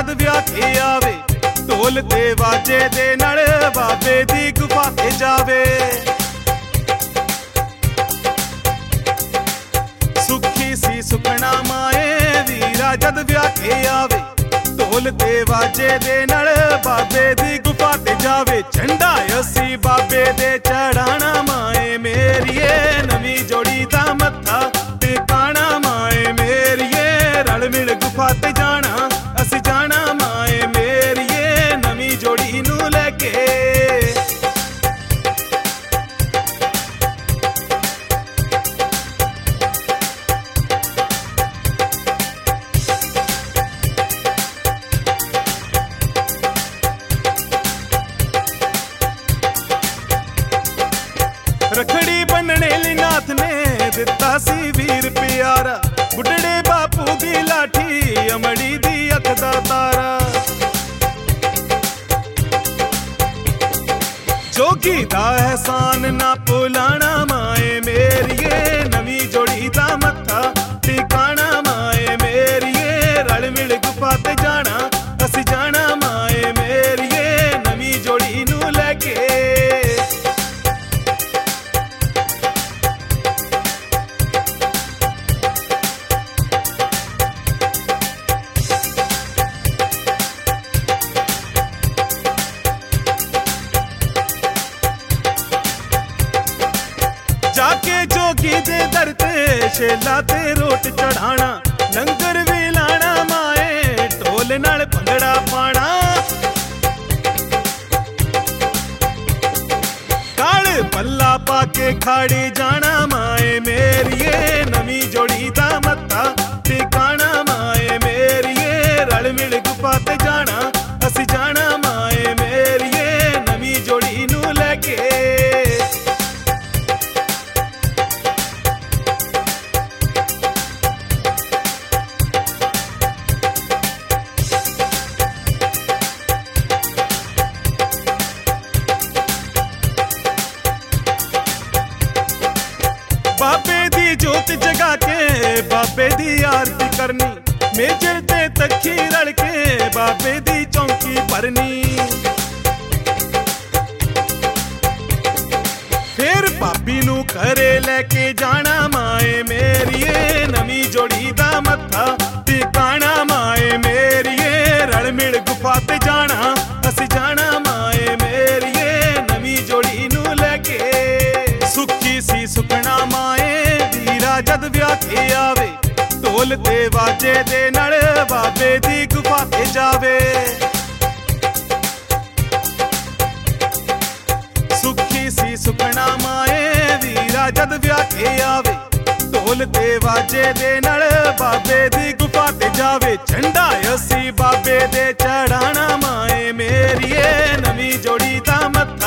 जद विआह के आवे, ढोल ते वाजे दे नाल बाबे दी गुफा ते जावे। सुखी सी सुखना माए वीरा जद विआह के आवे, ढोल ते वाजे दे नाल बाबे दी गुफा ते जावे। झंडा असी बाबे दे चढ़ाना माए मेरिए, नवी जोड़ी दा मत्था टिकाना माए मेरिए। रल मिल गुफा ते जाना असी जाना माए मेरिए, नवी जोड़ी नू लेके। रखड़ी बनने ली नाथ ने दिता सी वीर प्यारा, बुढ़ड़े बापू दी लाठी अमड़ी दी अख दा तारा। जोगी दा एहसान ना भुलाना माए मेरिए, नवी जोड़ी दा मत्था टिकाना माए मेरिए। रल मिल गुफा ते जाना असी जाना माए मेरिए, नवी जोड़ी नू लेके। जाके जोगी दे दर ते छेला ते रोट चढ़ाना, लंगर भी लाना माए ढोल नाल भंगड़ा पाना। काल पल्ला पाके खाड़ी जाना माए मेरिए, नवी जोड़ी दा मत्था टिकाना माए मेरिए। रल मिल गुफा ते जाना असी जाना माए मेरिए, नवी जोड़ी नू लेके। बाबे दी जोत जगा के बाबे दी आरती करनी, मेजर ते तखी रल के बाबे दी चौंकी भरनी। फिर भाभी नू घरे लेके जाना माए मेरिए, नवी जोड़ी दा मत्था टिकाना माए मेरिए। रल मिल गुफा ते जाना असी जाना माए मेरिए, नवी जोड़ी नू लेके। सुखी सी सुखना माए वीरा जद विआह के आवे, ढोल ते वाजे दे नाल बाबे दी गुफा ते जावे। सुखी सी सुखना माए वीरा जद विआह के आवे, ढोल ते वाजे दे नाल बाबे दी गुफा ते जावे। झंडा असी बाबे दे चढ़ाना माए मेरिए, नवी जोड़ी दा मत्था